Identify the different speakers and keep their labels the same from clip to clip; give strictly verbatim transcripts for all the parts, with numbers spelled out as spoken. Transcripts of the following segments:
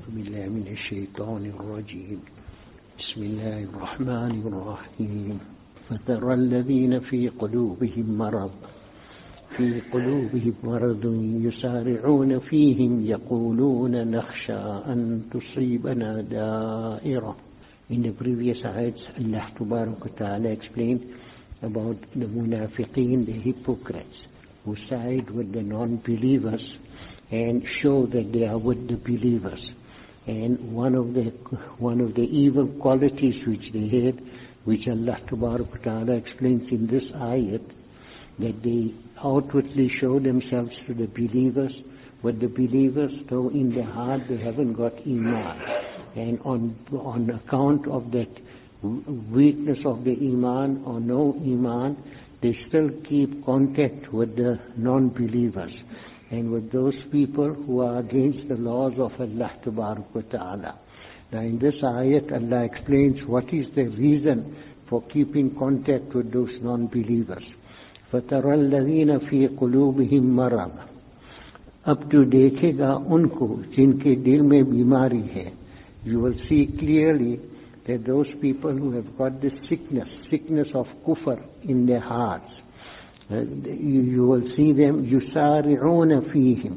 Speaker 1: بالله من الشيطان الرجيم بسم الله الرحمن الرحيم فترى الذين في قلوبهم مرض في قلوبهم مرض يسارعون فيهم يقولون نخشى أن تصيبنا دائرة. In the previous ayats, Allah Tabarak wa Ta'ala explained about the munafiqeen, the hypocrites, who side with the non-believers and show that they are with the believers. And one of the one of the evil qualities which they had, which Allah Tabarak wa Ta'ala explains in this ayat, that they outwardly show themselves to the believers, but the believers, though in their heart they haven't got iman. And on on account of that weakness of the iman or no iman, they still keep contact with the non-believers and with those people who are against the laws of Allah Tabarak wa Ta'ala. Now in this ayat, Allah explains what is the reason for keeping contact with those non-believers. فَتَرَى الَّذِينَ فِي قُلُوبِهِمْ مَرَضٍ. अब तो देखेगा उनको जिनके दिल में बीमारी है. You will see clearly that those people who have got this sickness, sickness of kufr in their hearts, uh, you, you will see them يُسَارِعُونَ فِيهِمْ.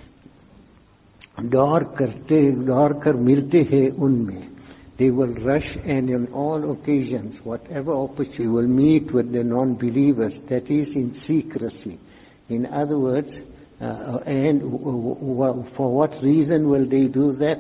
Speaker 1: दौड़ करते दौड़ कर मिलते हैं उनमें. They will rush, and on all occasions, whatever opportunity, will meet with the non-believers, that is in secrecy. In other words, uh, and w- w- for what reason will they do that?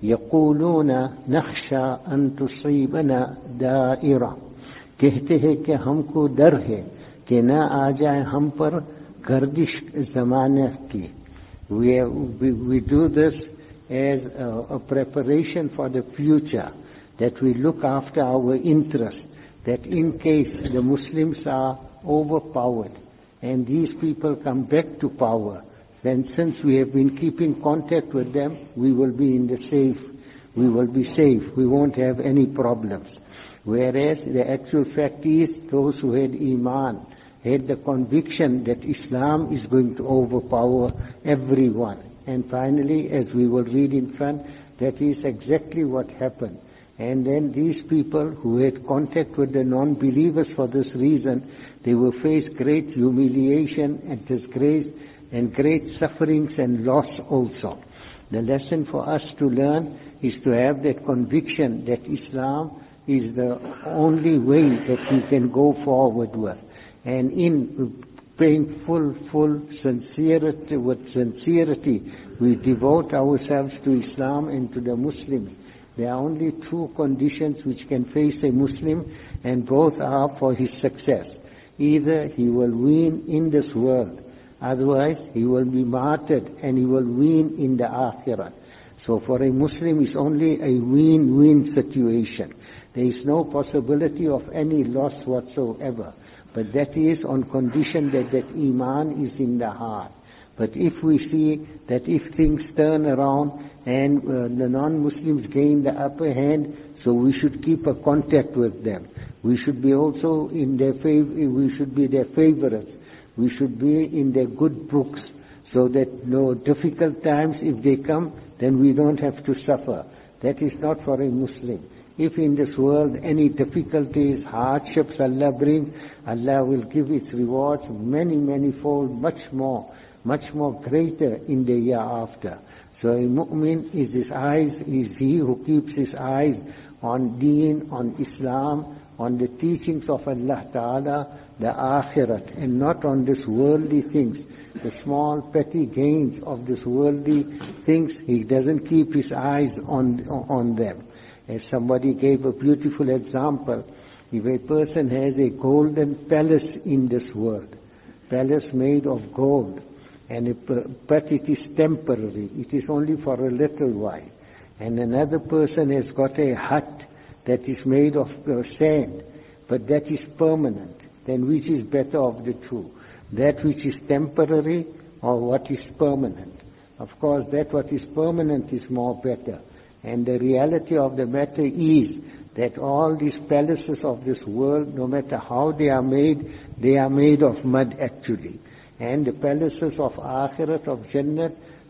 Speaker 1: يقولون نخشى أن تصيبنا دائرة. कहते हैं कि हमको डर है कि न आ जाए हम पर गर्दिश ज़माने की. We, we, we do this as a, a preparation for the future, that we look after our interest, that in case the Muslims are overpowered and these people come back to power, then since we have been keeping contact with them, we will be in the safe, we will be safe, we won't have any problems. Whereas the actual fact is, those who had Iman had the conviction that Islam is going to overpower everyone. And finally, as we will read in front, that is exactly what happened. And then these people who had contact with the non-believers for this reason, they will face great humiliation and disgrace and great sufferings and loss also. The lesson for us to learn is to have that conviction that Islam is the only way that we can go forward with. And in paying full, full sincerity, with sincerity, we devote ourselves to Islam and to the Muslims. There are only two conditions which can face a Muslim, and both are for his success. Either he will win in this world, otherwise he will be martyred and he will win in the Akhirah. So for a Muslim it's only a win-win situation. There is no possibility of any loss whatsoever. But that is on condition that that Iman is in the heart. But if we see that if things turn around and uh, the non-Muslims gain the upper hand, so we should keep a contact with them. We should be also in their favor, we should be their favorites. We should be in their good books, so that no difficult times, if they come, then we don't have to suffer. That is not for a Muslim. If in this world any difficulties, hardships Allah brings, Allah will give its rewards many, many fold, much more, much more greater in the year after. So a mu'min is his eyes, is he who keeps his eyes on Deen, on Islam, on the teachings of Allah Ta'ala, the Akhirat, and not on this worldly things, the small petty gains of this worldly things. He doesn't keep his eyes on, on them. As somebody gave a beautiful example, if a person has a golden palace in this world, palace made of gold, and it, but it is temporary, it is only for a little while, and another person has got a hut that is made of uh, sand, but that is permanent, then which is better of the two? That which is temporary or what is permanent? Of course, that what is permanent is more better. And the reality of the matter is that all these palaces of this world, no matter how they are made, they are made of mud actually. And the palaces of Akhirat, of Jannat,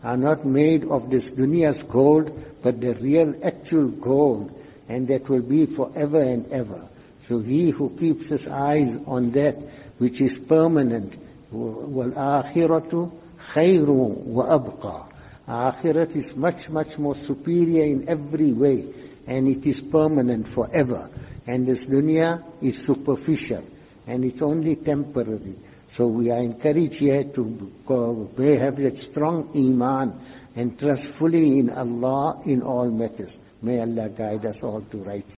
Speaker 1: are not made of this dunya's gold, but the real actual gold, and that will be forever and ever. So he who keeps his eyes on that which is permanent, وَالْآخِرَةُ خَيْرٌ وَأَبْقَى. Akhirat is much, much more superior in every way, and it is permanent forever. And this dunya is superficial, and it's only temporary. So we are encouraged here to go, have that strong iman and trust fully in Allah in all matters. May Allah guide us all to right.